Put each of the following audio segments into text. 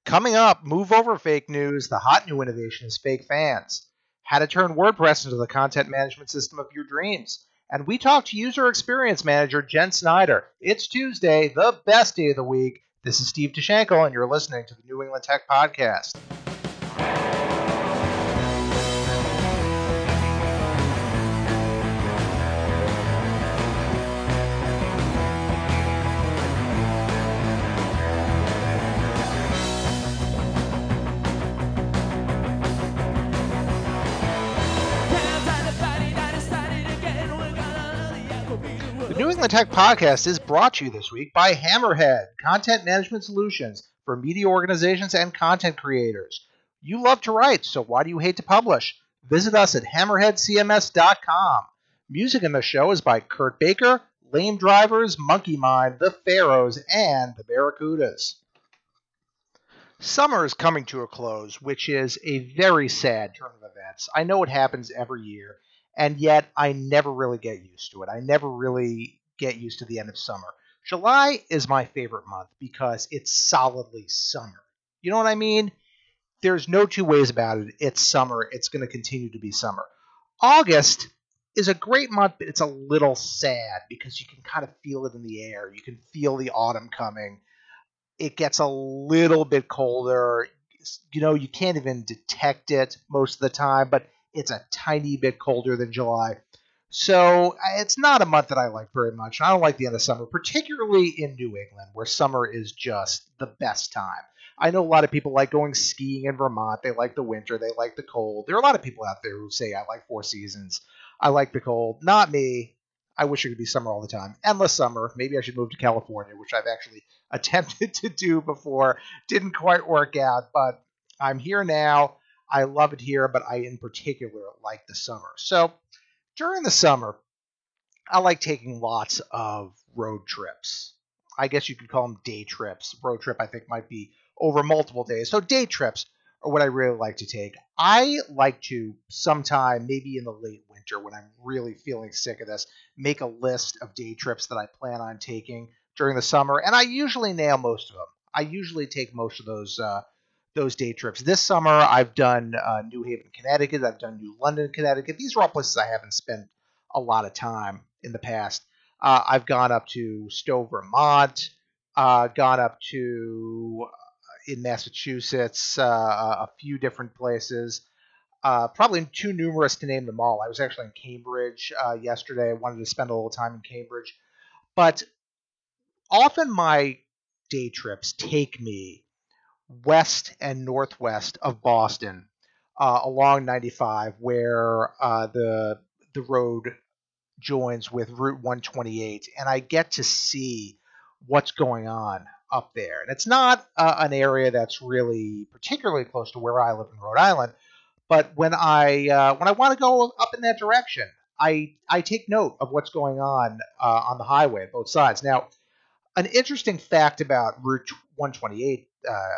Coming up, move over fake news. The hot new innovation is fake fans. How to turn WordPress into the content management system of your dreams. And we talk to user experience manager Jen Snyder. It's Tuesday, the best day of the week. This is Steve Tashenko, and you're listening to the New England Tech Podcast. The New England Tech Podcast is brought to you this week by Hammerhead, content management solutions for media organizations and content creators. You love to write, so why do you hate to publish? Visit us at hammerheadcms.com. Music in the show is by Kurt Baker, Lame Drivers, Monkey Mind, The Pharaohs, and the Barracudas. Summer is coming to a close, which is a very sad turn of events. I know it happens every year, and yet I never really get used to it. I never really get used to the end of summer. July is my favorite month because it's solidly summer. You know what I mean? There's no two ways about it. It's summer. It's going to continue to be summer. August is a great month, but it's a little sad because you can kind of feel it in the air. You can feel the autumn coming. It gets a little bit colder. You know, you can't even detect it most of the time, but it's a tiny bit colder than July. So it's not a month that I like very much. I don't like the end of summer, particularly in New England, where summer is just the best time. I know a lot of people like going skiing in Vermont. They like the winter. They like the cold. There are a lot of people out there who say, I like four seasons. I like the cold. Not me. I wish it could be summer all the time. Endless summer. Maybe I should move to California, which I've actually attempted to do before. Didn't quite work out, but I'm here now. I love it here, but I in particular like the summer. So during the summer, I like taking lots of road trips. I guess you could call them day trips. Road trip, I think, might be over multiple days. So day trips are what I really like to take. I like to sometime, maybe in the late winter when I'm really feeling sick of this, make a list of day trips that I plan on taking during the summer, and I usually nail most of them. I usually take most of those day trips. This summer, I've done New Haven, Connecticut. I've done New London, Connecticut. These are all places I haven't spent a lot of time in the past. I've gone up to Stowe, Vermont, gone up to in Massachusetts, a few different places. Probably too numerous to name them all. I was actually in Cambridge yesterday. I wanted to spend a little time in Cambridge. But often my day trips take me west and northwest of Boston, along 95, where the road joins with Route 128, and I get to see what's going on up there. And it's not an area that's really particularly close to where I live in Rhode Island, but when I want to go up in that direction, I take note of what's going on the highway, both sides. Now, an interesting fact about Route 128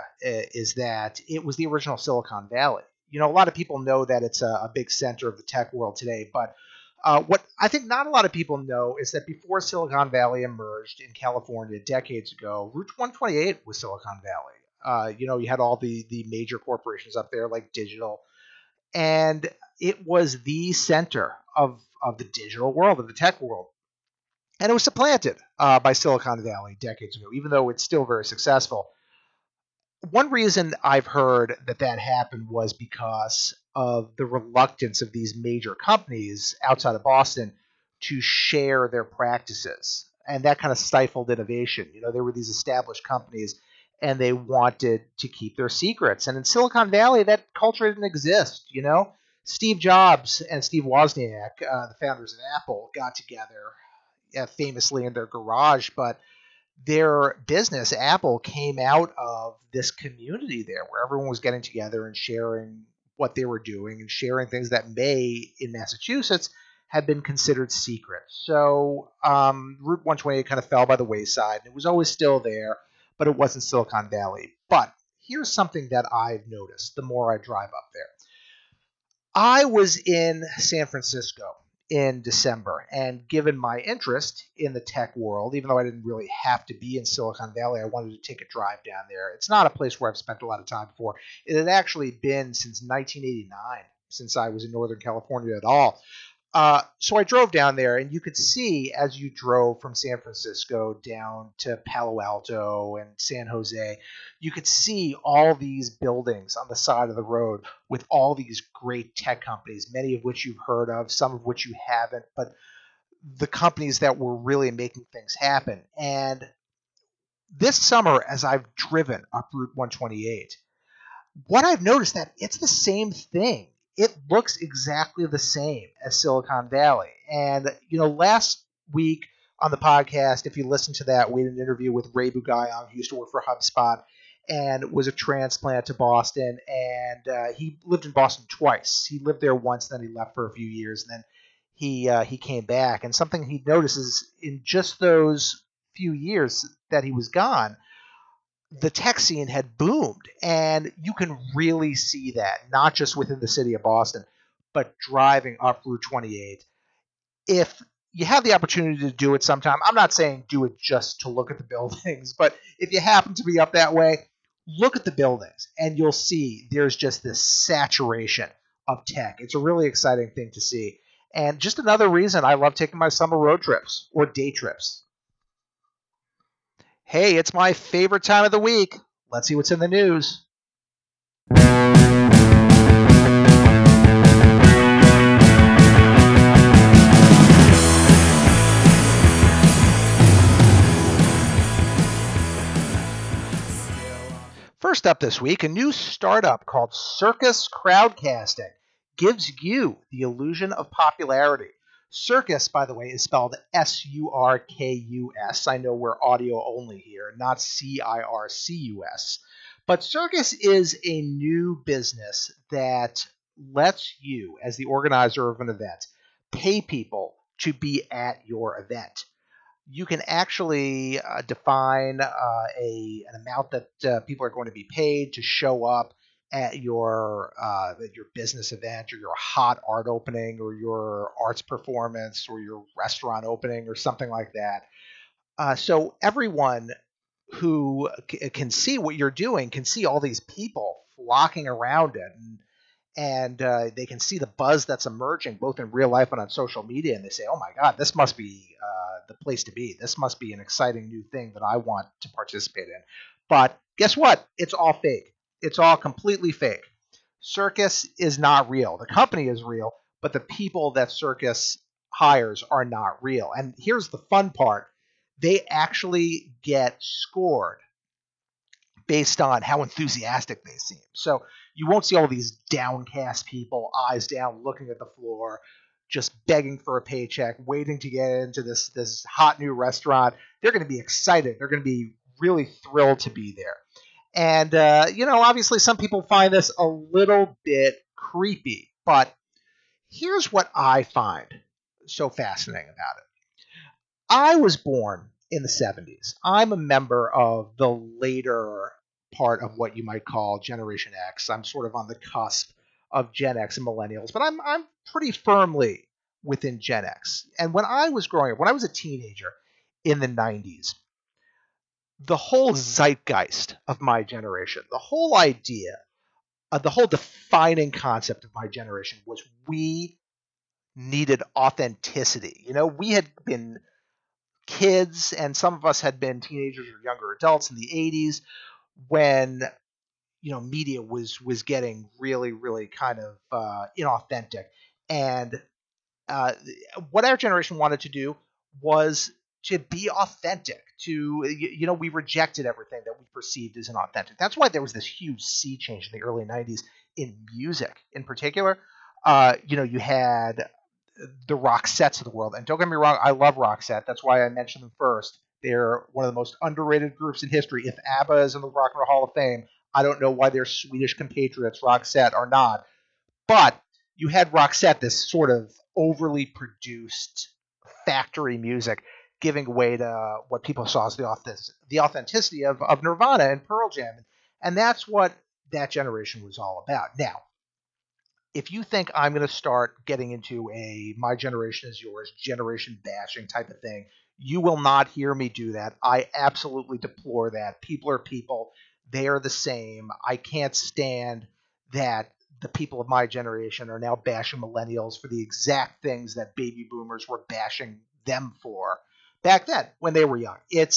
is that it was the original Silicon Valley. You know, a lot of people know that it's a big center of the tech world today, but what I think not a lot of people know is that before Silicon Valley emerged in California decades ago, Route 128 was Silicon Valley. You know, you had all the major corporations up there like Digital, and it was the center of the digital world, of the tech world. And it was supplanted by Silicon Valley decades ago, even though it's still very successful. One reason I've heard that happened was because of the reluctance of these major companies outside of Boston to share their practices. And that kind of stifled innovation. You know, there were these established companies and they wanted to keep their secrets. And in Silicon Valley, that culture didn't exist, you know? Steve Jobs and Steve Wozniak, the founders of Apple, got together famously in their garage, but their business, Apple, came out of this community there where everyone was getting together and sharing what they were doing and sharing things that may, in Massachusetts, have been considered secret. So Route 128 kind of fell by the wayside. It was always still there, but it wasn't Silicon Valley. But here's something that I've noticed the more I drive up there. I was in San Francisco in December. And given my interest in the tech world, even though I didn't really have to be in Silicon Valley, I wanted to take a drive down there. It's not a place where I've spent a lot of time before. It had actually been since 1989 since I was in Northern California at all. So I drove down there, and you could see as you drove from San Francisco down to Palo Alto and San Jose, you could see all these buildings on the side of the road with all these great tech companies, many of which you've heard of, some of which you haven't, but the companies that were really making things happen. And this summer, as I've driven up Route 128, what I've noticed that it's the same thing. It looks exactly the same as Silicon Valley. And, last week on the podcast, if you listen to that, we had an interview with Ray Bugayan, who used to work for HubSpot and was a transplant to Boston. And he lived in Boston twice. He lived there once, then he left for a few years, and then he came back. And something he notices in just those few years that he was gone, the tech scene had boomed, and you can really see that, not just within the city of Boston, but driving up Route 28. If you have the opportunity to do it sometime, I'm not saying do it just to look at the buildings, but if you happen to be up that way, look at the buildings, and you'll see there's just this saturation of tech. It's a really exciting thing to see. And just another reason I love taking my summer road trips or day trips. Hey, it's my favorite time of the week. Let's see what's in the news. First up this week, a new startup called Circus Crowdcasting gives you the illusion of popularity. Circus, by the way, is spelled Surkus. I know we're audio only here, not Circus. But Circus is a new business that lets you, as the organizer of an event, pay people to be at your event. You can actually define an amount that people are going to be paid to show up at your business event, or your hot art opening, or your arts performance, or your restaurant opening, or something like that. So everyone who can see what you're doing can see all these people flocking around it, and they can see the buzz that's emerging both in real life and on social media, and they say, oh my God, this must be the place to be. This must be an exciting new thing that I want to participate in. But guess what? It's all fake. It's all completely fake. Circus is not real. The company is real, but the people that Circus hires are not real. And here's the fun part. They actually get scored based on how enthusiastic they seem. So you won't see all these downcast people, eyes down, looking at the floor, just begging for a paycheck, waiting to get into this hot new restaurant. They're going to be excited. They're going to be really thrilled to be there. And, obviously some people find this a little bit creepy, but here's what I find so fascinating about it. I was born in the 70s. I'm a member of the later part of what you might call Generation X. I'm sort of on the cusp of Gen X and millennials, but I'm pretty firmly within Gen X. And when I was growing up, when I was a teenager in the 90s, the whole zeitgeist of my generation, the whole idea, the whole defining concept of my generation was we needed authenticity. We had been kids, and some of us had been teenagers or younger adults in the 80s when media was getting really, really kind of inauthentic. And what our generation wanted to do was to be authentic. We rejected everything that we perceived as inauthentic. That's why there was this huge sea change in the early 90s in music in particular. You had the Roxettes of the world. And don't get me wrong, I love Roxette. That's why I mentioned them first. They're one of the most underrated groups in history. If ABBA is in the Rock and Roll Hall of Fame, I don't know why their Swedish compatriots, Roxette, are not. But you had Roxette, this sort of overly produced factory music, giving way to what people saw as the authenticity of Nirvana and Pearl Jam. And that's what that generation was all about. Now, if you think I'm going to start getting into a my generation is yours generation bashing type of thing, you will not hear me do that. I absolutely deplore that. People are people. They are the same. I can't stand that the people of my generation are now bashing millennials for the exact things that baby boomers were bashing them for back then when they were young.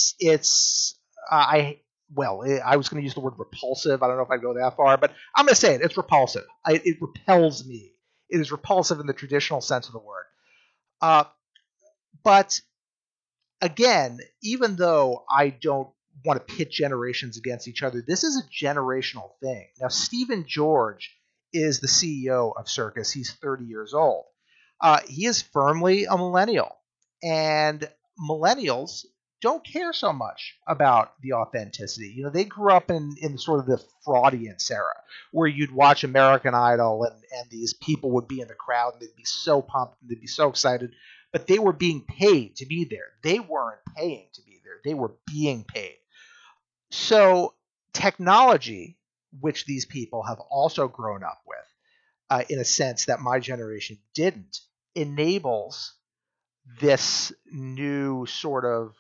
I I was going to use the word repulsive. I don't know if I'd go that far, but I'm going to say it. It's repulsive. It repels me. It is repulsive in the traditional sense of the word. Uh, but again, even though I don't want to pit generations against each other, this is a generational thing. Now, Stephen George is the CEO of Circus. He's 30 years old. He is firmly a millennial, and millennials don't care so much about the authenticity. You know, they grew up in sort of the fraudulence era where you'd watch American Idol and these people would be in the crowd and they'd be so pumped and they'd be so excited, but they were being paid to be there. They weren't paying to be there. They were being paid. So technology, which these people have also grown up with, in a sense that my generation didn't, enables this new sort of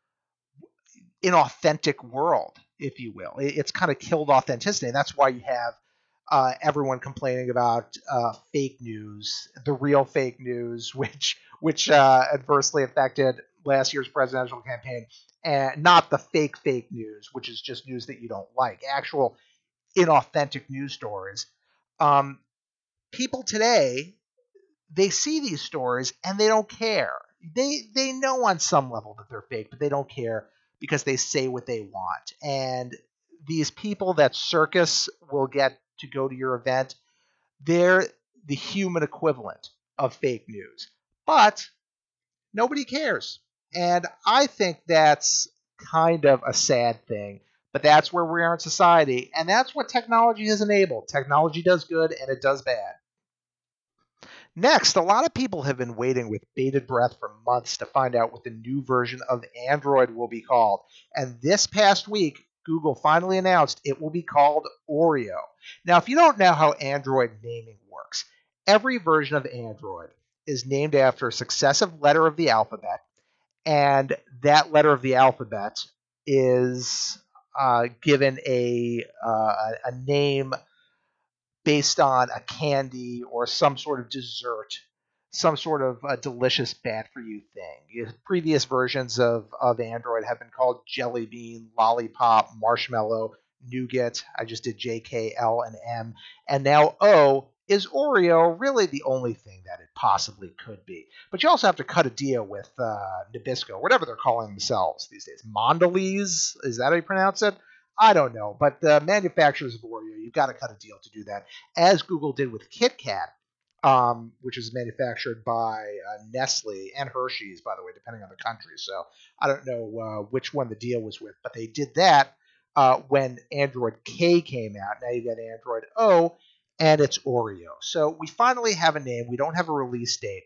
inauthentic world, if you will. It's kind of killed authenticity, and that's why you have everyone complaining about fake news, the real fake news, which adversely affected last year's presidential campaign, and not the fake news, which is just news that you don't like, actual inauthentic news stories. Um, People today, they see these stories and they don't care. They know on some level that they're fake, but they don't care because they say what they want. And these people that Circus will get to go to your event, they're the human equivalent of fake news. But nobody cares. And I think that's kind of a sad thing. But that's where we are in society. And that's what technology has enabled. Technology does good and it does bad. Next, a lot of people have been waiting with bated breath for months to find out what the new version of Android will be called. And this past week, Google finally announced it will be called Oreo. Now, if you don't know how Android naming works, every version of Android is named after a successive letter of the alphabet, and that letter of the alphabet is given a name based on a candy or some sort of dessert, some sort of delicious bad for you thing. Previous versions of Android have been called Jelly Bean, Lollipop, Marshmallow, Nougat. I just did J, K, L, and M. And now O is Oreo, really the only thing that it possibly could be. But you also have to cut a deal with Nabisco, whatever they're calling themselves these days. Mondelez, is that how you pronounce it? I don't know, but the manufacturers of Oreo, you've got to cut a deal to do that, as Google did with Kit Kat, which is manufactured by Nestle and Hershey's, by the way, depending on the country. So I don't know which one the deal was with, but they did that when Android K came out. Now you got Android O, and it's Oreo. So we finally have a name. We don't have a release date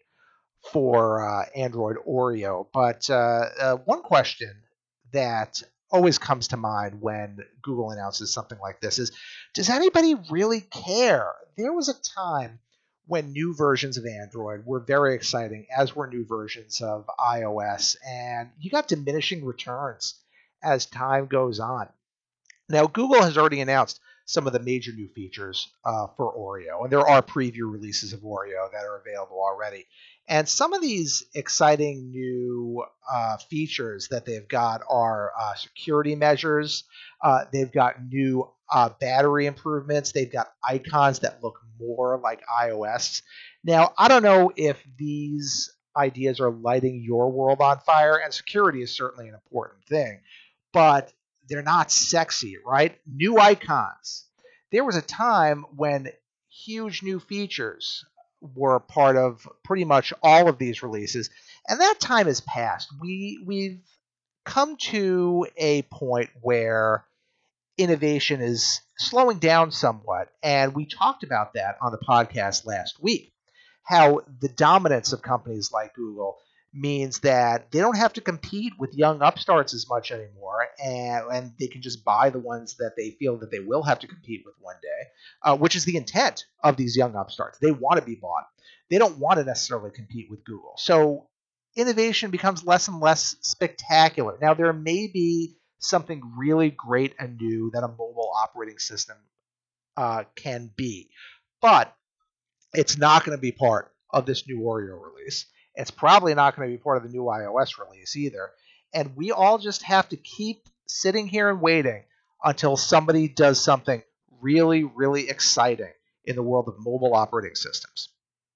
for Android Oreo. But one question that always comes to mind when Google announces something like this is, does anybody really care? There was a time when new versions of Android were very exciting, as were new versions of iOS, and you got diminishing returns as time goes on. Now, Google has already announced some of the major new features for Oreo, and there are preview releases of Oreo that are available already. And some of these exciting new features that they've got are security measures. They've got new battery improvements. They've got icons that look more like iOS. Now, I don't know if these ideas are lighting your world on fire, and security is certainly an important thing, but they're not sexy, right? New icons. There was a time when huge new features were part of pretty much all of these releases, and that time has passed. We've come to a point where innovation is slowing down somewhat, and we talked about that on the podcast last week. How the dominance of companies like Google means that they don't have to compete with young upstarts as much anymore, and they can just buy the ones that they feel that they will have to compete with one day, which is the intent of these young upstarts. They want to be bought. They don't want to necessarily compete with Google. So innovation becomes less and less spectacular. Now, there may be something really great and new that a mobile operating system can be, but it's not going to be part of this new Oreo release. It's probably not going to be part of the new iOS release either. And we all just have to keep sitting here and waiting until somebody does something really, really exciting in the world of mobile operating systems.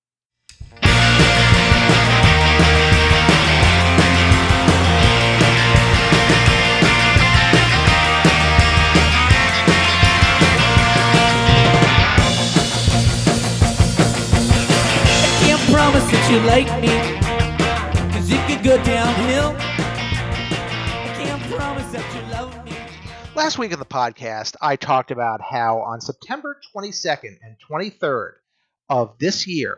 Promise that you like me, 'cause it could go downhill. I can't promise that you love me. Last week in the podcast, I talked about how on September 22nd and 23rd of this year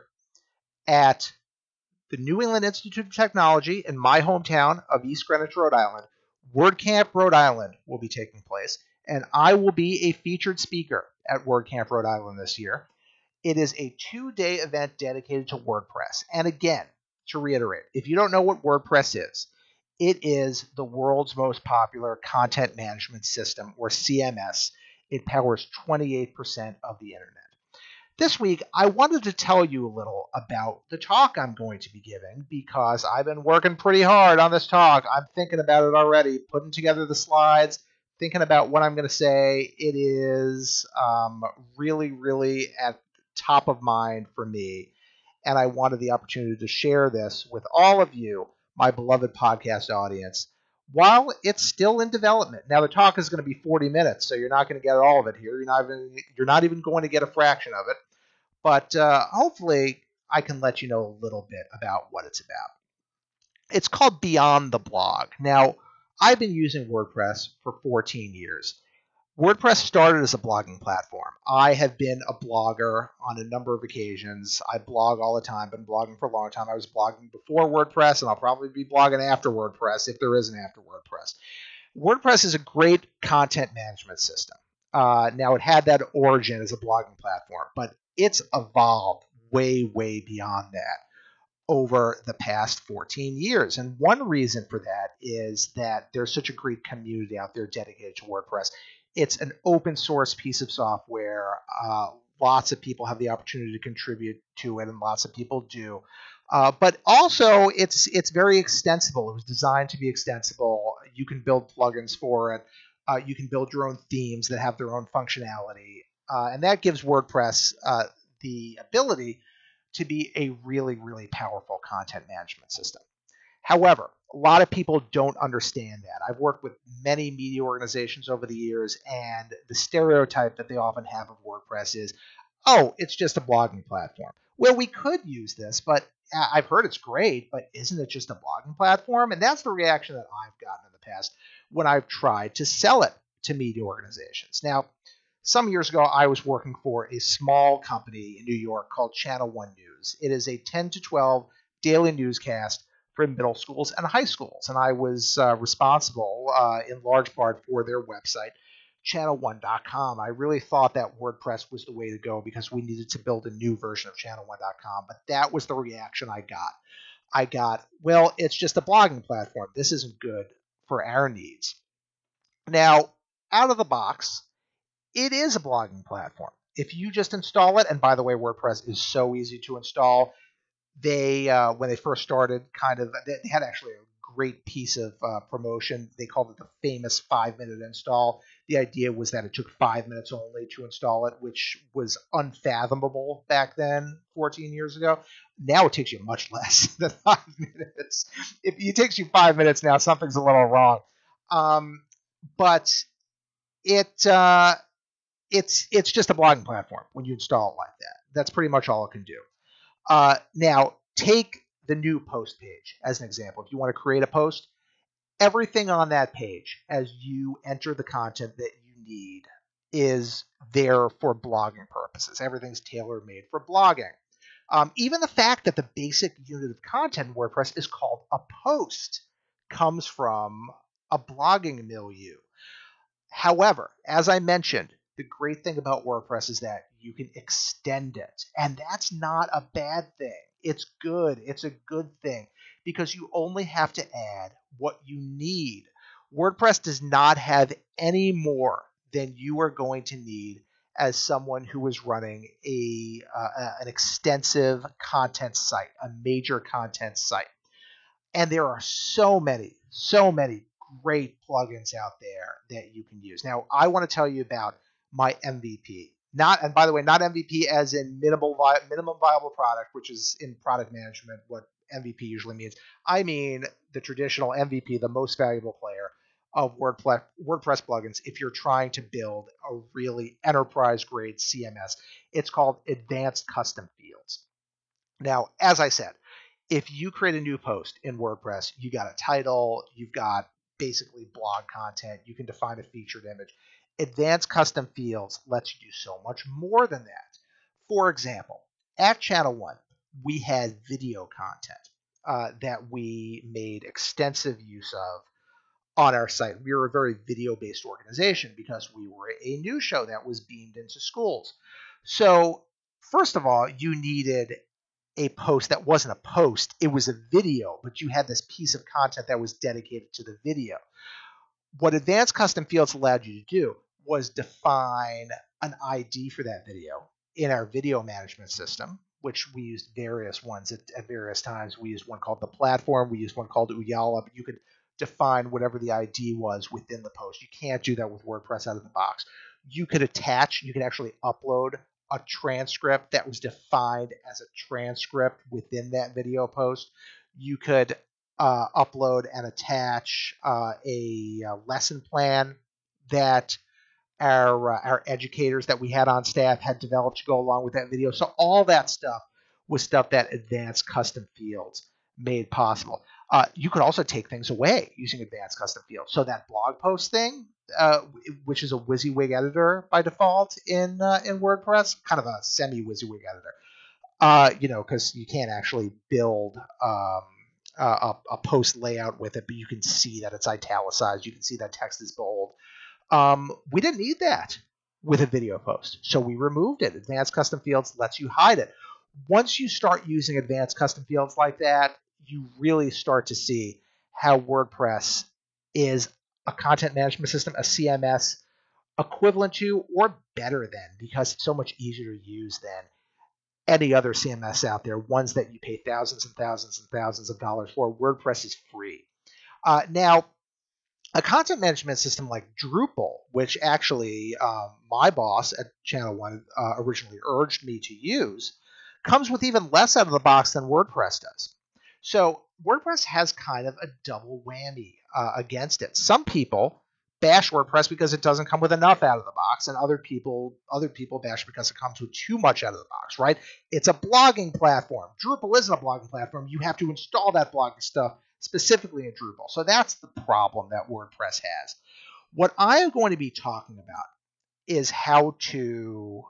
at the New England Institute of Technology in my hometown of East Greenwich, Rhode Island, WordCamp Rhode Island will be taking place, and I will be a featured speaker at WordCamp Rhode Island this year. It is a 2-day event dedicated to WordPress. And again, to reiterate, if you don't know what WordPress is, it is the world's most popular content management system, or CMS. It powers 28% of the internet. This week, I wanted to tell you a little about the talk I'm going to be giving because I've been working pretty hard on this talk. I'm thinking about it already, putting together the slides, thinking about what I'm going to say. It is really, really at top of mind for me, and I wanted the opportunity to share this with all of you, my beloved podcast audience, while it's still in development. Now, the talk is going to be 40 minutes, so you're not going to get all of it here. You're not even going to get a fraction of it, but hopefully I can let you know a little bit about what it's about. It's called Beyond the Blog. Now, I've been using WordPress for 14 years. WordPress started as a blogging platform. I have been a blogger on a number of occasions. I blog all the time, been blogging for a long time. I was blogging before WordPress, and I'll probably be blogging after WordPress if there is an after WordPress. WordPress is a great content management system. Now, it had that origin as a blogging platform, but it's evolved way, way beyond that over the past 14 years. And one reason for that is that there's such a great community out there dedicated to WordPress. It's an open source piece of software. Lots of people have the opportunity to contribute to it, and lots of people do. But also, it's very extensible. It was designed to be extensible. You can build plugins for it. You can build your own themes that have their own functionality. And that gives WordPress the ability to be a really, really powerful content management system. However, a lot of people don't understand that. I've worked with many media organizations over the years, and the stereotype that they often have of WordPress is, oh, it's just a blogging platform. Well, we could use this, but I've heard it's great, but isn't it just a blogging platform? And that's the reaction that I've gotten in the past when I've tried to sell it to media organizations. Now, some years ago, I was working for a small company in New York called Channel One News. It is a 10 to 12 daily newscast for middle schools and high schools, and I was responsible in large part for their website, channel1.com. I really thought that WordPress was the way to go because we needed to build a new version of channel1.com, but that was the reaction I got. I got, well, it's just a blogging platform. This isn't good for our needs. Now, out of the box, it is a blogging platform. If you just install it, and by the way, WordPress is so easy to install. They, when they first started, they had actually a great piece of promotion. They called it the famous 5-minute install. The idea was that it took 5 minutes only to install it, which was unfathomable back then, 14 years ago. Now it takes you much less than 5 minutes. If it takes you 5 minutes now, something's a little wrong. But it's just a blogging platform when you install it like that. That's pretty much all it can do. Now, take the new post page as an example. If you want to create a post, everything on that page as you enter the content that you need is there for blogging purposes. Everything's tailor-made for blogging. Even the fact that the basic unit of content in WordPress is called a post comes from a blogging milieu. However, as I mentioned, the great thing about WordPress is that you can extend it, and that's not a bad thing. It's good. It's a good thing because you only have to add what you need. WordPress does not have any more than you are going to need as someone who is running an extensive content site, a major content site. And there are so many great plugins out there that you can use. Now, I want to tell you about my MVP. Not, and by the way, not MVP as in minimum viable product, which is in product management what MVP usually means. I mean the traditional MVP, the most valuable player of WordPress plugins if you're trying to build a really enterprise grade CMS. It's called Advanced Custom Fields. Now, as I said, if you create a new post in WordPress, you got a title, you've got basically blog content, you can define a featured image. Advanced Custom Fields lets you do so much more than that. For example, at Channel One, we had video content that we made extensive use of on our site. We were a very video-based organization because we were a news show that was beamed into schools. So, first of all, you needed a post that wasn't a post, it was a video, but you had this piece of content that was dedicated to the video. What Advanced Custom Fields allowed you to do was define an ID for that video in our video management system, which we used various ones at various times. We used one called the platform, we used one called Uyala, but you could define whatever the ID was within the post. You can't do that with WordPress out of the box. You could actually upload a transcript that was defined as a transcript within that video post. You could upload and attach a lesson plan that our educators that we had on staff had developed to go along with that video. So all that stuff was stuff that Advanced Custom Fields made possible. You could also take things away using Advanced Custom Fields. So that blog post thing, which is a WYSIWYG editor by default in WordPress, kind of a semi-WYSIWYG editor, because you can't actually build a post layout with it, but you can see that it's italicized. You can see that text is bold. We didn't need that with a video post, so we removed it. Advanced Custom Fields lets you hide it. Once you start using Advanced Custom Fields like that, you really start to see how WordPress is a content management system, a CMS, equivalent to or better than, because it's so much easier to use than any other CMS out there, ones that you pay thousands and thousands and thousands of dollars for. WordPress is free. Now, a content management system like Drupal, which actually my boss at Channel One originally urged me to use, comes with even less out of the box than WordPress does. So WordPress has kind of a double whammy against it. Some people bash WordPress because it doesn't come with enough out of the box, and other people bash because it comes with too much out of the box, right? It's a blogging platform. Drupal isn't a blogging platform. You have to install that blogging stuff specifically in Drupal. So that's the problem that WordPress has. What I am going to be talking about is how to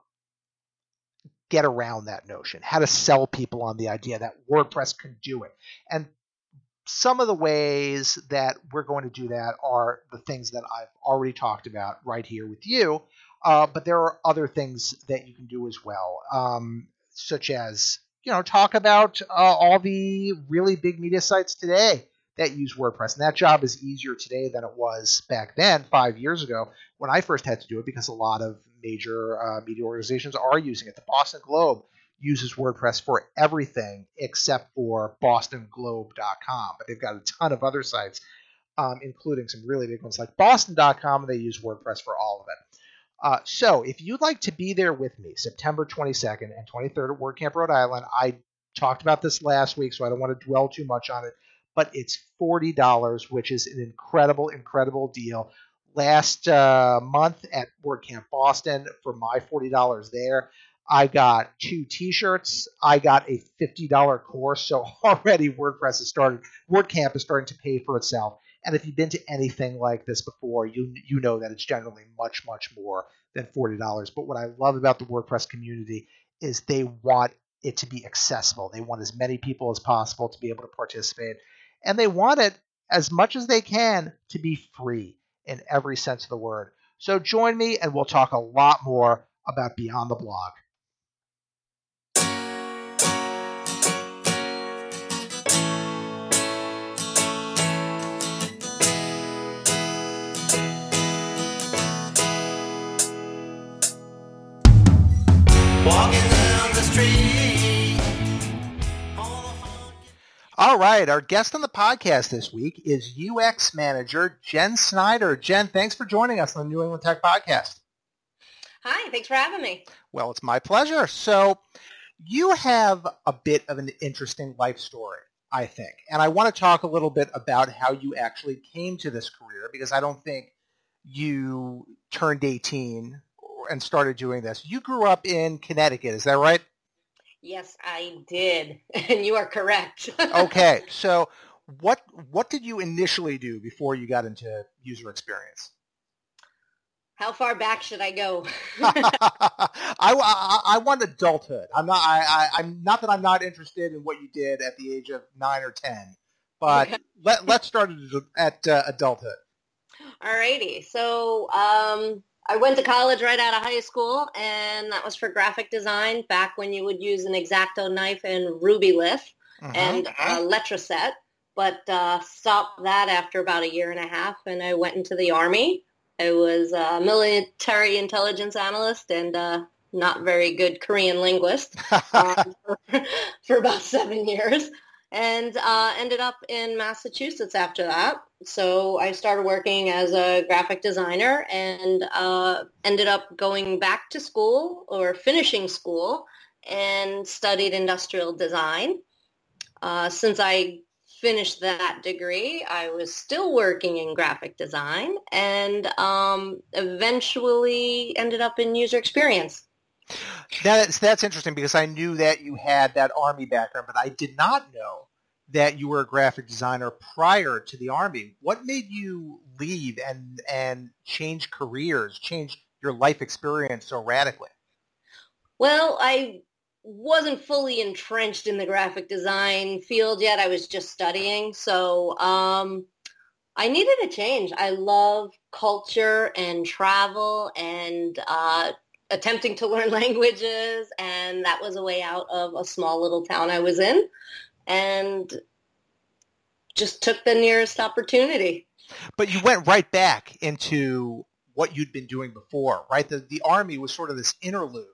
get around that notion, how to sell people on the idea that WordPress can do it. And some of the ways that we're going to do that are the things that I've already talked about right here with you, but there are other things that you can do as well, such as talk about all the really big media sites today that use WordPress. And that job is easier today than it was back then, 5 years ago, when I first had to do it, because a lot of major media organizations are using it. The Boston Globe uses WordPress for everything except for bostonglobe.com. But they've got a ton of other sites, including some really big ones like boston.com, and they use WordPress for all of it. So if you'd like to be there with me, September 22nd and 23rd at WordCamp Rhode Island, I talked about this last week, so I don't want to dwell too much on it, but it's $40, which is an incredible, incredible deal. Last month at WordCamp Boston, for my $40 there, I got 2 T-shirts. I got a $50 course, so already WordCamp is starting to pay for itself. And if you've been to anything like this before, you know that it's generally much, much more than $40. But what I love about the WordPress community is they want it to be accessible. They want as many people as possible to be able to participate. And they want it as much as they can to be free in every sense of the word. So join me and we'll talk a lot more about Beyond the Blog. Walking down the street. All right, our guest on the podcast this week is UX manager Jen Snyder. Jen, thanks for joining us on the New England Tech Podcast. Hi, thanks for having me. Well, it's my pleasure. So you have a bit of an interesting life story, I think. And I want to talk a little bit about how you actually came to this career, because I don't think you turned 18 and started doing this. You grew up in Connecticut, is that right? Yes, I did, and you are correct. Okay, so what did you initially do before you got into user experience? How far back should I go? I want adulthood. I'm not that I'm not interested in what you did at the age of 9 or 10, but Okay. let's start at adulthood. Alrighty, so I went to college right out of high school, and that was for graphic design back when you would use an X-Acto knife and Rubylith and Letraset, but stopped that after about a year and a half, and I went into the Army. I was a military intelligence analyst and not very good Korean linguist for about 7 years, and ended up in Massachusetts after that. So I started working as a graphic designer and ended up going back to school or finishing school and studied industrial design. Since I finished that degree, I was still working in graphic design and eventually ended up in user experience. That's interesting, because I knew that you had that Army background, but I did not know that you were a graphic designer prior to the Army. What made you leave and change careers, change your life experience so radically? Well, I wasn't fully entrenched in the graphic design field yet. I was just studying. So I needed a change. I love culture and travel and attempting to learn languages. And that was a way out of a small little town I was in. And just took the nearest opportunity. But you went right back into what you'd been doing before, right? The Army was sort of this interlude.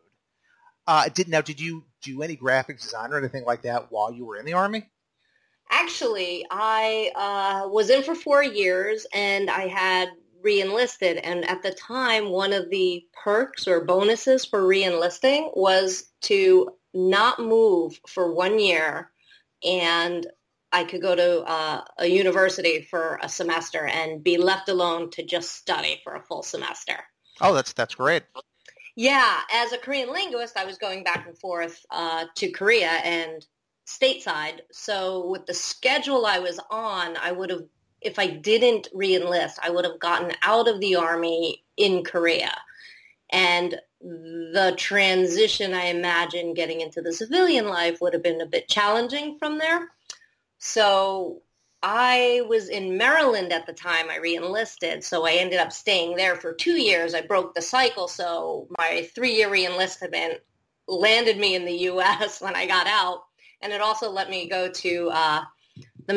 Did you do any graphic design or anything like that while you were in the Army? Actually, I was in for 4 years, and I had re-enlisted. And at the time, one of the perks or bonuses for re-enlisting was to not move for 1 year, and I could go to a university for a semester and be left alone to just study for a full semester. Oh, that's great. Yeah, as a Korean linguist, I was going back and forth to Korea and stateside. So with the schedule I was on, I would have, if I didn't re-enlist, I would have gotten out of the Army in Korea. And the transition, I imagine, getting into the civilian life would have been a bit challenging from there. So I was in Maryland at the time I re-enlisted, so I ended up staying there for 2 years. I broke the cycle, so my 3-year re-enlistment landed me in the U.S. when I got out, and it also let me go to the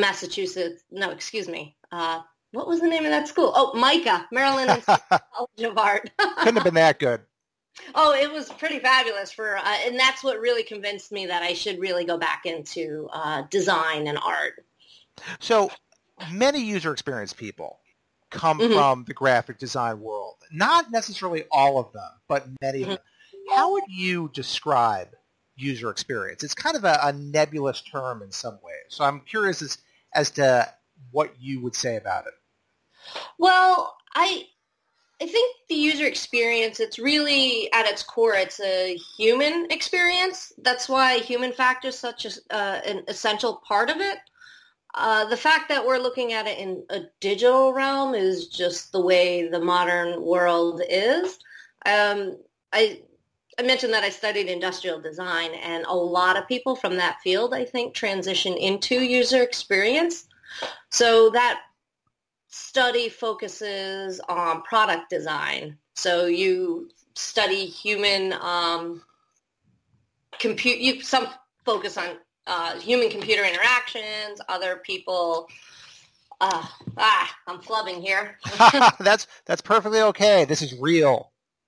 what was the name of that school? Oh, MICA, Maryland Institute College of Art. Couldn't have been that good. Oh, it was pretty fabulous and that's what really convinced me that I should really go back into design and art. So many user experience people come from the graphic design world. Not necessarily all of them, but many of them. How would you describe user experience? It's kind of a nebulous term in some ways. So I'm curious as to what you would say about it. Well, I think the user experience, it's really, at its core, it's a human experience. That's why human factor is such an essential part of it. The fact that we're looking at it in a digital realm is just the way the modern world is. I mentioned that I studied industrial design, and a lot of people from that field, I think, transition into user experience. So that study focuses on product design. So you study human some focus on human-computer interactions. Other people, I'm flubbing here. That's perfectly okay. This is real.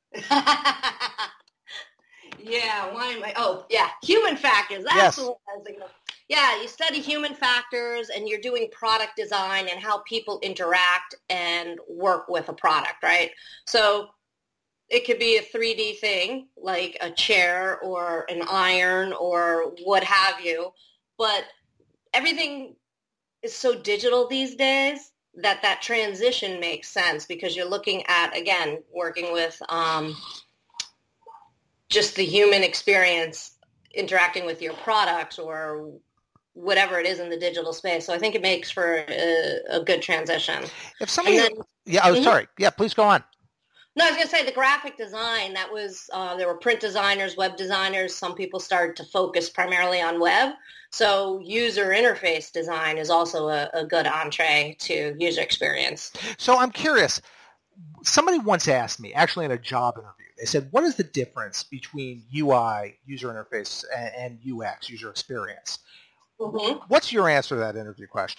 Yeah, why am I? Oh, yeah, human factors. That's the one I was thinking of. Yeah, you study human factors, and you're doing product design and how people interact and work with a product, right? So it could be a 3D thing, like a chair or an iron or what have you, but everything is so digital these days that transition makes sense because you're looking at, again, working with just the human experience interacting with your products or whatever it is in the digital space. So I think it makes for a good transition. If somebody, sorry. Yeah, please go on. No, I was going to say the graphic design, that was, there were print designers, web designers. Some people started to focus primarily on web. So user interface design is also a good entree to user experience. So I'm curious. Somebody once asked me, actually in a job interview, they said, what is the difference between UI, user interface, and UX, user experience? Mm-hmm. What's your answer to that interview question?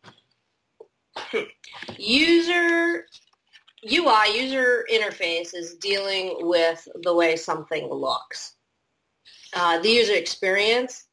UI, user interface, is dealing with the way something looks. The user experience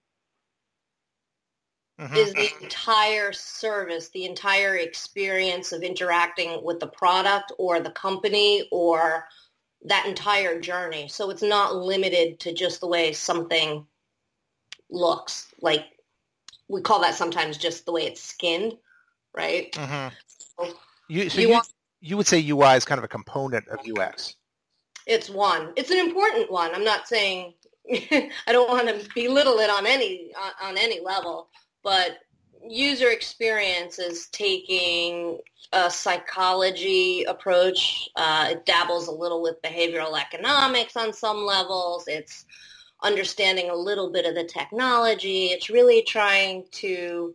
is the entire service, the entire experience of interacting with the product or the company or that entire journey. So it's not limited to just the way something looks. Like, we call that sometimes just the way it's skinned, right? Mm-hmm. So you would say UI is kind of a component of UX. It's one. It's an important one. I'm not saying I don't want to belittle it on any level, but user experience is taking a psychology approach. It dabbles a little with behavioral economics on some levels. It's understanding a little bit of the technology. It's really trying to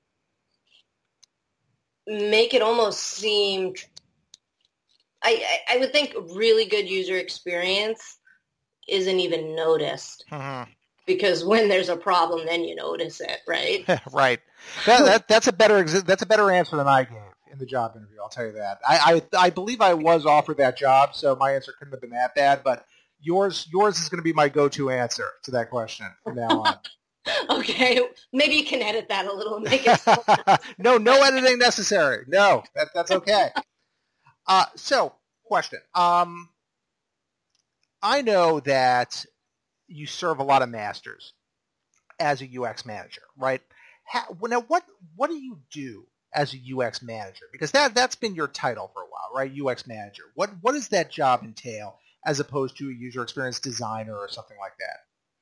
make it almost seem, I would think really good user experience isn't even noticed. Mm-hmm. Because when there's a problem, then you notice it, right? Right. That's a better answer than I gave in the job interview. I'll tell you that. I believe I was offered that job, so my answer couldn't have been that bad. But yours is going to be my go-to answer to that question from now on. Okay, maybe you can edit that a little and make it. No editing necessary. No, that's okay. So, question. I know that you serve a lot of masters as a UX manager, right? Now, what do you do as a UX manager? Because that's been your title for a while, right? UX manager. What does that job entail as opposed to a user experience designer or something like that?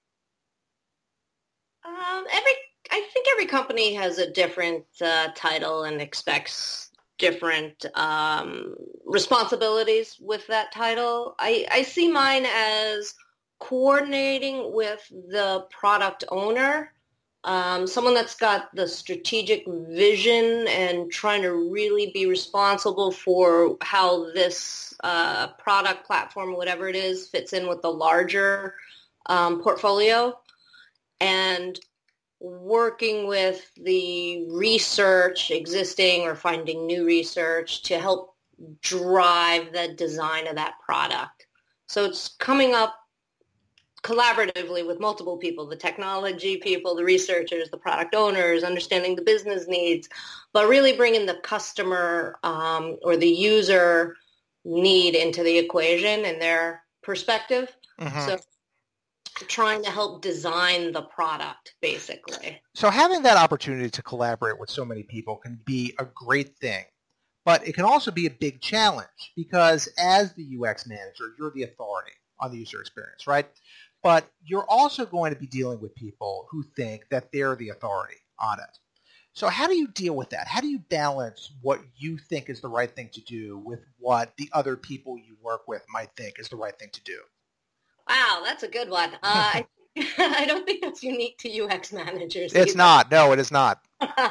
I think every company has a different title and expects different responsibilities with that title. I see mine as coordinating with the product owner, someone that's got the strategic vision and trying to really be responsible for how this product, platform, whatever it is, fits in with the larger portfolio, and working with the research, existing or finding new research, to help drive the design of that product. So it's coming up collaboratively with multiple people, the technology people, the researchers, the product owners, understanding the business needs, but really bringing the customer or the user need into the equation and their perspective. Mm-hmm. So trying to help design the product, basically. So having that opportunity to collaborate with so many people can be a great thing, but it can also be a big challenge because as the UX manager, you're the authority on the user experience, right? But you're also going to be dealing with people who think that they're the authority on it. So how do you deal with that? How do you balance what you think is the right thing to do with what the other people you work with might think is the right thing to do? Wow, that's a good one. I don't think that's unique to UX managers. It's either. not. No, it is not.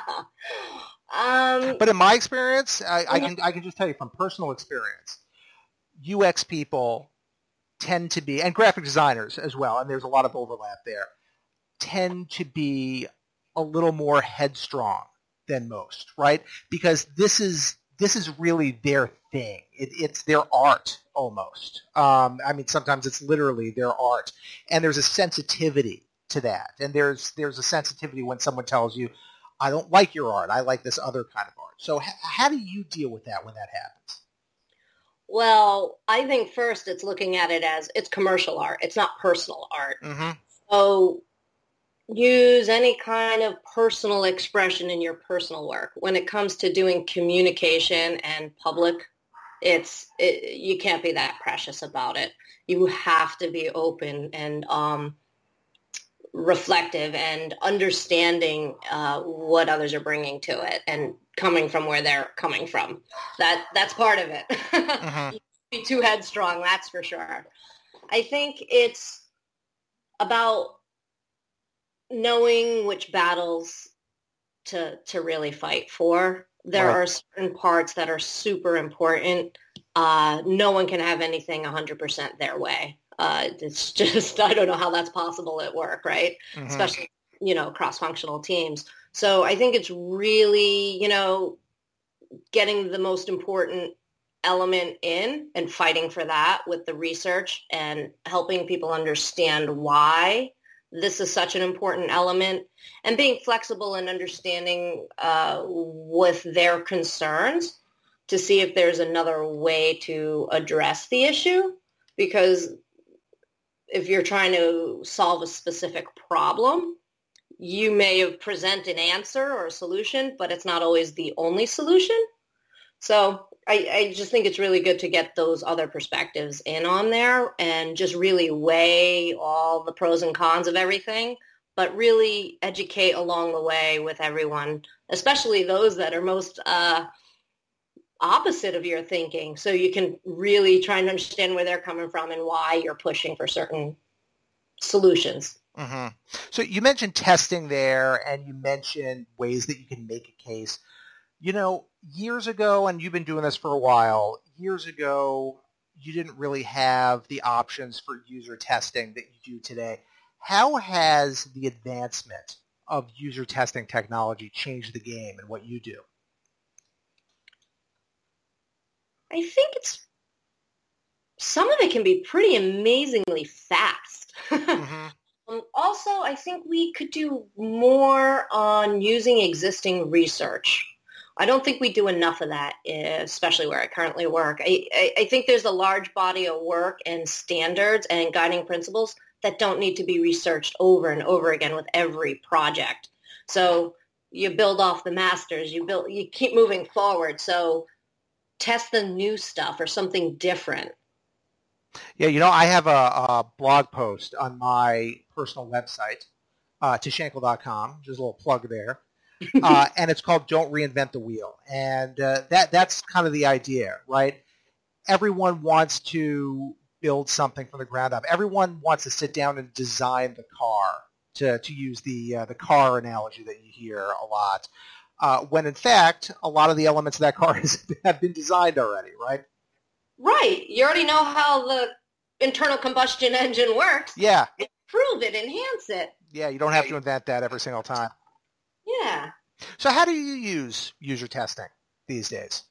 Um, But in my experience, I can just tell you from personal experience, UX people tend to be, and graphic designers as well, and there's a lot of overlap there, tend to be a little more headstrong than most, right? Because this is really their thing. It's their art almost. I mean, sometimes it's literally their art, and there's a sensitivity to that. And there's a sensitivity when someone tells you, "I don't like your art. I like this other kind of art." So how do you deal with that when that happens? well, I think first it's looking at it as it's commercial art. It's not personal art. Mm-hmm. So use any kind of personal expression in your personal work. When it comes to doing communication and public, you can't be that precious about it. You have to be open and reflective and understanding what others are bringing to it and coming from where they're coming from. That's part of it. Mm-hmm. You can't be too headstrong, that's for sure. I think it's about knowing which battles to really fight for. There Right. are certain parts that are super important. No one can have anything 100% their way. It's just, I don't know how that's possible at work, right? Mm-hmm. Especially, cross-functional teams. So I think it's really, getting the most important element in and fighting for that with the research and helping people understand why this is such an important element and being flexible and understanding with their concerns to see if there's another way to address the issue. Because if you're trying to solve a specific problem, you may have present an answer or a solution, but it's not always the only solution. So I just think it's really good to get those other perspectives in on there and just really weigh all the pros and cons of everything, but really educate along the way with everyone, especially those that are most opposite of your thinking. So you can really try and understand where they're coming from and why you're pushing for certain solutions. Mm-hmm. So you mentioned testing there, and you mentioned ways that you can make a case. Years ago, and you've been doing this for a while, years ago, you didn't really have the options for user testing that you do today. How has the advancement of user testing technology changed the game and what you do? I think some of it can be pretty amazingly fast. Mm-hmm. Also, I think we could do more on using existing research. I don't think we do enough of that, especially where I currently work. I think there's a large body of work and standards and guiding principles that don't need to be researched over and over again with every project. So you build off the masters, you keep moving forward. So test the new stuff or something different. Yeah, I have a blog post on my personal website, toshankel.com, just a little plug there. And it's called Don't Reinvent the Wheel. And that's kind of the idea, right? Everyone wants to build something from the ground up. Everyone wants to sit down and design the car, to use the car analogy that you hear a lot, when in fact, a lot of the elements of that car have been designed already, right? Right. You already know how the internal combustion engine works. Yeah. Improve it, enhance it. Yeah, you don't have to invent that every single time. Yeah. So how do you use user testing these days?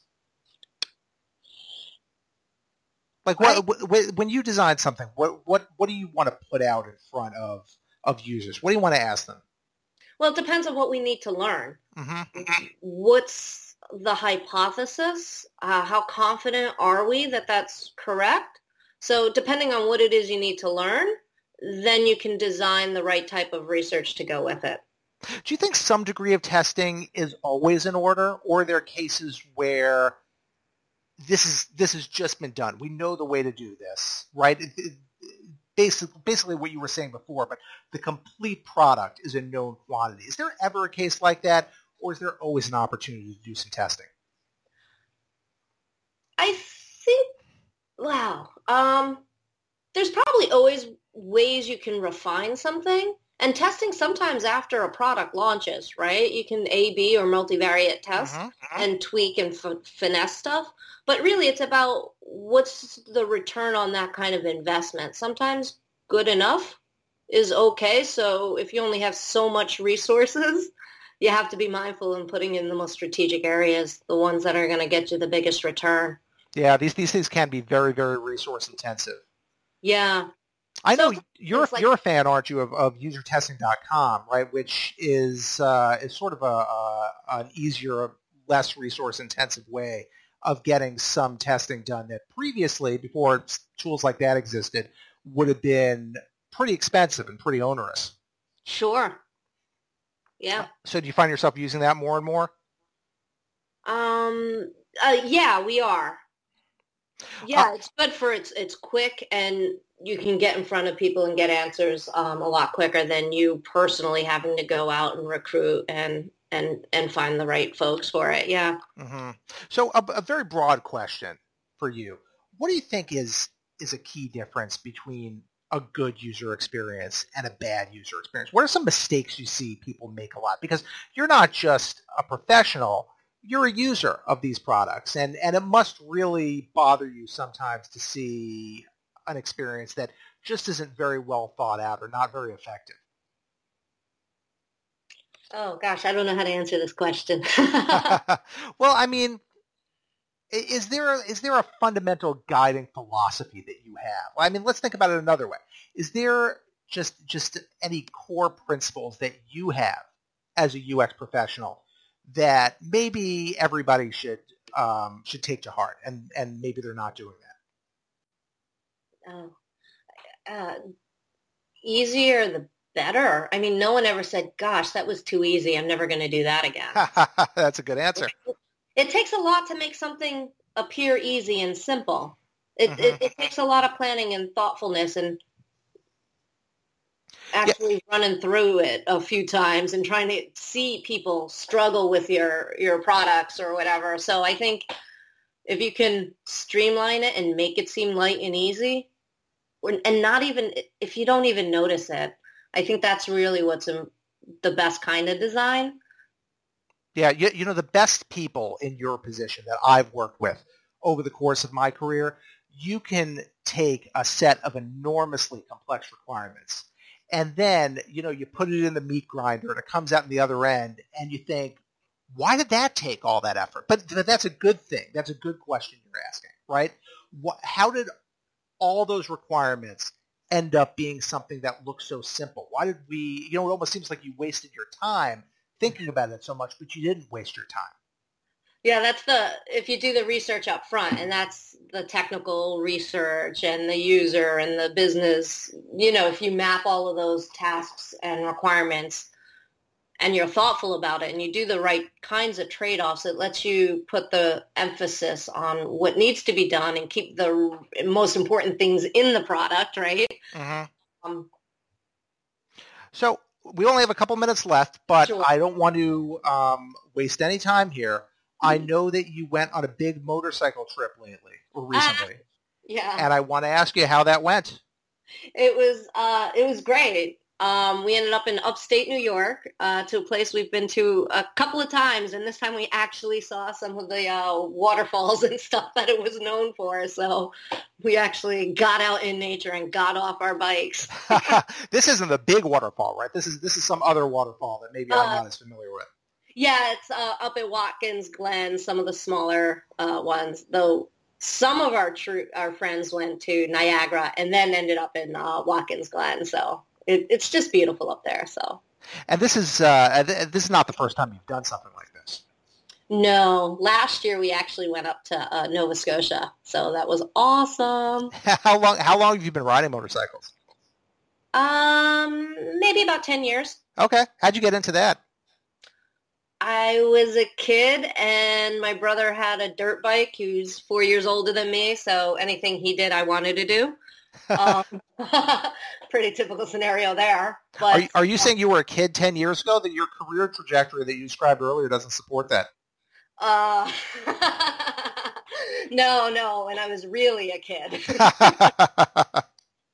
Like when you design something, what do you want to put out in front of users? What do you want to ask them? Well, it depends on what we need to learn. Mm-hmm. What's the hypothesis? How confident are we that that's correct? So depending on what it is you need to learn, then you can design the right type of research to go with it. Do you think some degree of testing is always in order, or are there cases where this has just been done? We know the way to do this, right? Basically what you were saying before, but the complete product is a known quantity. Is there ever a case like that, or is there always an opportunity to do some testing? I think, wow. there's probably always ways you can refine something. And testing sometimes after a product launches, right? You can A/B or multivariate test and tweak and finesse stuff. But really, it's about what's the return on that kind of investment. Sometimes good enough is okay. So if you only have so much resources, you have to be mindful in putting in the most strategic areas, the ones that are going to get you the biggest return. Yeah, these things can be very, very resource intensive. Yeah. I know you're a fan, aren't you, of usertesting.com, right? Which is sort of an easier, less resource intensive way of getting some testing done that previously, before tools like that existed, would have been pretty expensive and pretty onerous. Sure. Yeah. So do you find yourself using that more and more? Yeah, we are. Yeah, it's good for it's quick, and you can get in front of people and get answers a lot quicker than you personally having to go out and recruit and find the right folks for it. Yeah. Mm-hmm. So a very broad question for you. What do you think is a key difference between a good user experience and a bad user experience? What are some mistakes you see people make a lot? Because you're not just a professional, you're a user of these products, and it must really bother you sometimes to see an experience that just isn't very well thought out or not very effective. Oh, gosh, I don't know how to answer this question. Well, I mean, is there a fundamental guiding philosophy that you have? I mean, let's think about it another way. Is there just any core principles that you have as a UX professional that maybe everybody should take to heart, and maybe they're not doing that? Easier the better. I mean, no one ever said, gosh, that was too easy. I'm never going to do that again. That's a good answer. It takes a lot to make something appear easy and simple. It takes a lot of planning and thoughtfulness and actually running through it a few times and trying to see people struggle with your products or whatever. So I think if you can streamline it and make it seem light and easy, and not even, if you don't even notice it, I think that's really what's the best kind of design. Yeah, you know, the best people in your position that I've worked with over the course of my career, you can take a set of enormously complex requirements, and then, you know, you put it in the meat grinder and it comes out in the other end, and you think, why did that take all that effort? But that's a good thing. That's a good question you're asking, right? How did all those requirements end up being something that looks so simple? Why did we, you know, it almost seems like you wasted your time thinking about it so much, but you didn't waste your time. Yeah, if you do the research up front, and that's the technical research and the user and the business, you know, if you map all of those tasks and requirements and you're thoughtful about it and you do the right kinds of trade-offs, it lets you put the emphasis on what needs to be done and keep the most important things in the product, right? Mm-hmm. So we only have a couple minutes left, but sure. I don't want to waste any time here. I know that you went on a big motorcycle trip recently. Yeah. And I want to ask you how that went. It was great. We ended up in upstate New York to a place we've been to a couple of times, and this time we actually saw some of the waterfalls and stuff that it was known for. So we actually got out in nature and got off our bikes. This isn't the big waterfall, right? This is some other waterfall that maybe I'm not as familiar with. Yeah, it's up at Watkins Glen, some of the smaller ones, though some of our friends went to Niagara and then ended up in Watkins Glen. So it's just beautiful up there. So. And this is not the first time you've done something like this. No, last year we actually went up to Nova Scotia, so that was awesome. How long have you been riding motorcycles? Maybe about 10 years. Okay. How'd you get into that? I was a kid, and my brother had a dirt bike. He was 4 years older than me, so anything he did, I wanted to do. Pretty typical scenario there. But are you saying you were a kid 10 years ago? That your career trajectory that you described earlier doesn't support that? No, and I was really a kid.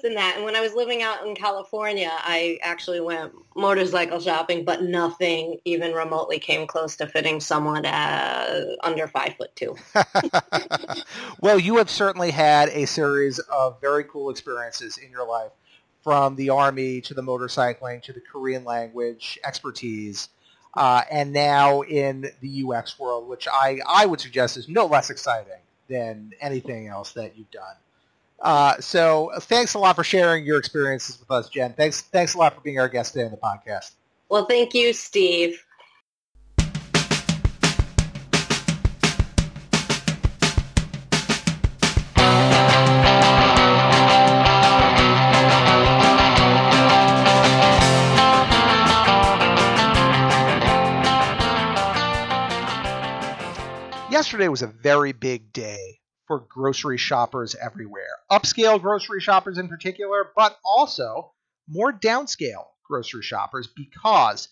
than that. And when I was living out in California, I actually went motorcycle shopping, but nothing even remotely came close to fitting someone under 5'2". Well, you have certainly had a series of very cool experiences in your life, from the Army to the motorcycling to the Korean language expertise, and now in the UX world, which I would suggest is no less exciting than anything else that you've done. So thanks a lot for sharing your experiences with us, Jen. Thanks a lot for being our guest today on the podcast. Well, thank you, Steve. Yesterday was a very big day for grocery shoppers everywhere. Upscale grocery shoppers in particular, but also more downscale grocery shoppers, because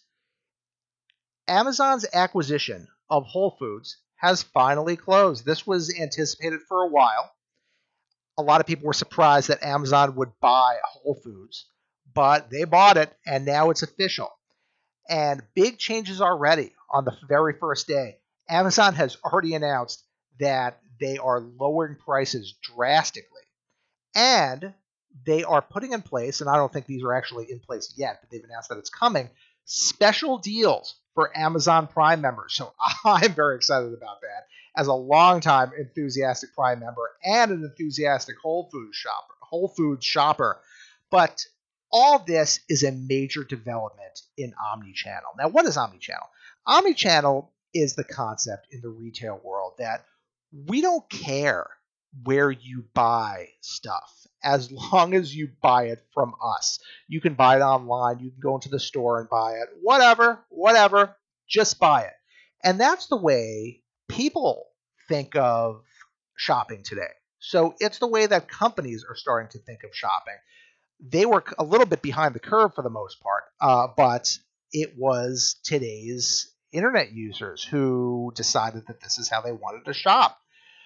Amazon's acquisition of Whole Foods has finally closed. This was anticipated for a while. A lot of people were surprised that Amazon would buy Whole Foods, but they bought it, and now it's official. And big changes already on the very first day. Amazon has already announced that they are lowering prices drastically. And they are putting in place, and I don't think these are actually in place yet, but they've announced that it's coming, special deals for Amazon Prime members. So I'm very excited about that as a longtime enthusiastic Prime member and an enthusiastic Whole Foods shopper. But all this is a major development in omnichannel. Now, what is omnichannel? Omnichannel is the concept in the retail world that we don't care where you buy stuff as long as you buy it from us. You can buy it online. You can go into the store and buy it. Whatever, just buy it. And that's the way people think of shopping today. So it's the way that companies are starting to think of shopping. They were a little bit behind the curve for the most part, but it was today's internet users who decided that this is how they wanted to shop.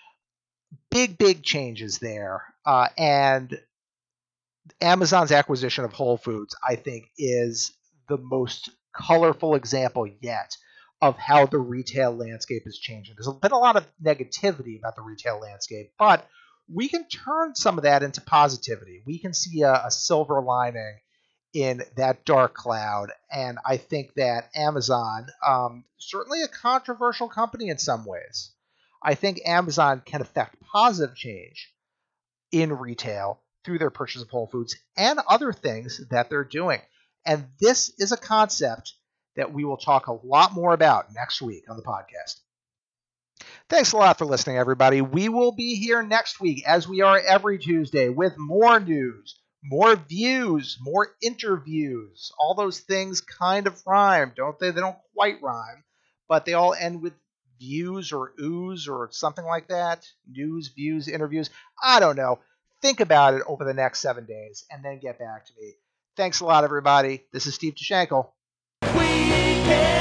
Big changes there. And Amazon's acquisition of Whole Foods, I think, is the most colorful example yet of how the retail landscape is changing. There's been a lot of negativity about the retail landscape, but we can turn some of that into positivity. We can see a silver lining in that dark cloud. And I think that Amazon, certainly a controversial company in some ways, I think Amazon can affect positive change in retail through their purchase of Whole Foods and other things that they're doing. And this is a concept that we will talk a lot more about next week on the podcast. Thanks a lot for listening, everybody. We will be here next week, as we are every Tuesday, with more news, more views, more interviews. All those things kind of rhyme, don't they? They don't quite rhyme, but they all end with views or ooze or something like that. News, views, interviews. I don't know. Think about it over the next 7 days and then get back to me. Thanks a lot, everybody. This is Steve Tushenko. We can